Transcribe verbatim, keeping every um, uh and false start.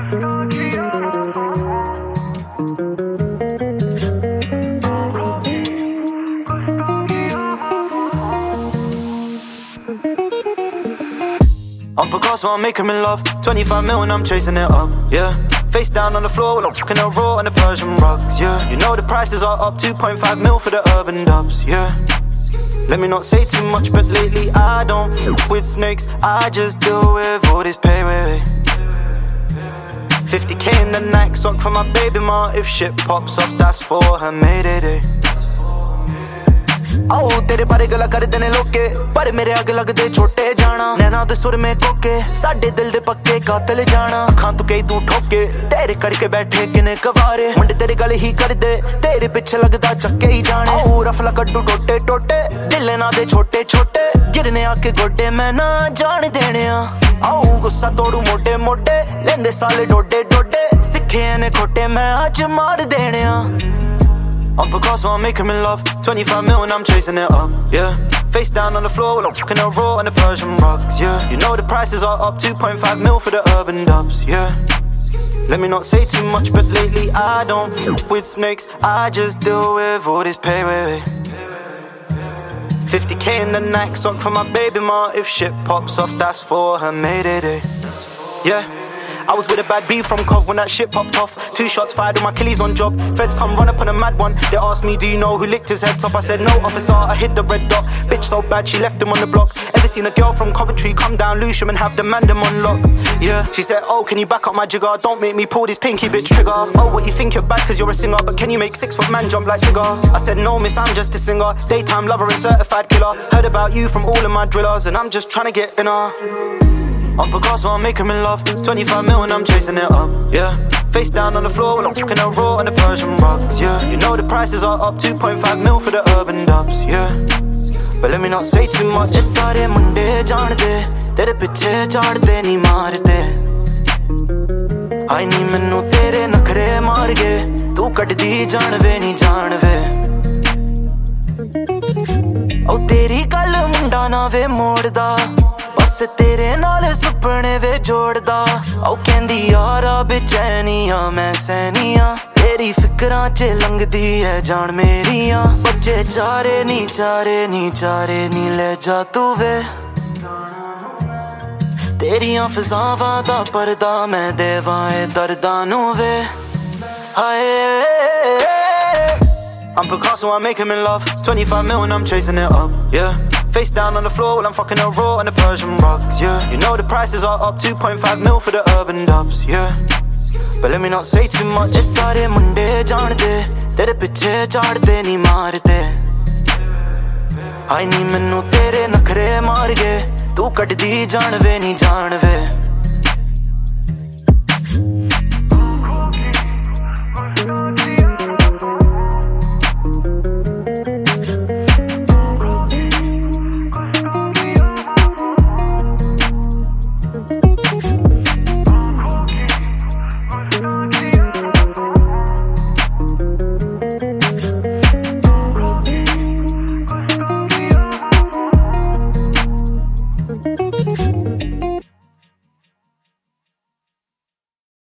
Up a car, so I'm making me love. twenty-five mil and I'm chasing it up, yeah. Face down on the floor while I'm fucking a raw on the Persian rugs, yeah. You know the prices are up, two point five mil for the urban dubs, yeah. Let me not say too much, but lately I don't f with snakes. I just deal with all this pay, wait, wait. fifty K in the Nike sock for my baby ma. If shit pops off, that's for her Mayday. आओ तेरे बारे गला कर देने लोके, पर मेरे आगे लगदे छोटे जाना। नैना दे सुर में कोके, साडे दिल दे पक्के कातिल जाना। अखां तू कई तू ठोके, तेरे करके बैठे किने कवारे। मुंडे तेरी गल ही कर दे, तेरे पीछे लगदा चक्के ही जाने। आओ रफला कड्डू टोटे टोटे, दिल ना दे छोटे छोटे। गिरने आके गोडे मैं ना जान देने आ। आओ गुस्सा तोड़ू मोटे मोटे, लेंदे साले डोडे डोडे। सिखे ने खोटे मैं आज मार देने आ। Up a car, so I'm making me love. twenty-five mil and I'm chasing it up, yeah. Face down on the floor while I'm fucking a raw on the Persian rugs, yeah. You know the prices are up, two point five mil for the urban dubs, yeah. Let me not say too much, but lately I don't f with snakes. I just deal with all this pay, wait, wait. fifty K in the Nike sock for my baby ma. If shit pops off, that's for her Mayday, yeah. I was with a bad B from Cov when that shit popped off. Two shots fired with my Achilles on job. Feds come run up on a mad one. They asked me, do you know who licked his head top? I said, no, officer, I hit the red dot. Bitch so bad, she left him on the block. Ever seen a girl from Coventry come down Lewisham and have the man them on lock? Yeah, she said, oh, can you back up my jigger? Don't make me pull this pinky bitch trigger. Oh, what you think you're bad cause you're a singer, but can you make six foot man jump like Jigger? I said, no miss, I'm just a singer. Daytime lover and certified killer. Heard about you from all of my drillers, and I'm just trying to get in her. Up a car, so I'm making me love. twenty-five mil and I'm chasing it up, yeah. Face down on the floor while I'm fucking a raw on the Persian rugs, yeah. You know the prices are up, two point five mil for the urban dubs, yeah. But let me not say too much. It's सारे मुंडे जानदे, तेरे पीछे झाड़दे नी मारदे। आई नी मैनू तेरे नखरे मार गए, तू कटदी जानवे नी जानवे। ओ तेरी गल मुंडा ना वे मोड़दा, बस तेरे नाल सुपने वे जोड़दा। औ कहंदी यारा बेचैनिया मैं सैनिया, तेरी फिकरां च लंघदी है जान मेरिया। बच्चे चारे नी चारे नी चारे नी ले जा तू वे, तेरियां फिजावां दा पर्दा मैं देवां ए दर्दां नू वे। हाय I'm Picasso, I'm making me love. twenty-five mil and I'm chasing it up, yeah. Face down on the floor while I'm fucking a raw on the Persian rugs, yeah. You know the prices are up, two point five mil for the urban dubs, yeah. But let me not say too much. It's सारे मुंडे जानदे, तेरे पीछे झाड़दे नी मारदे। आई नी मैनू तेरे नखरे मार गए, तू कटदी जानवे नी जानवे।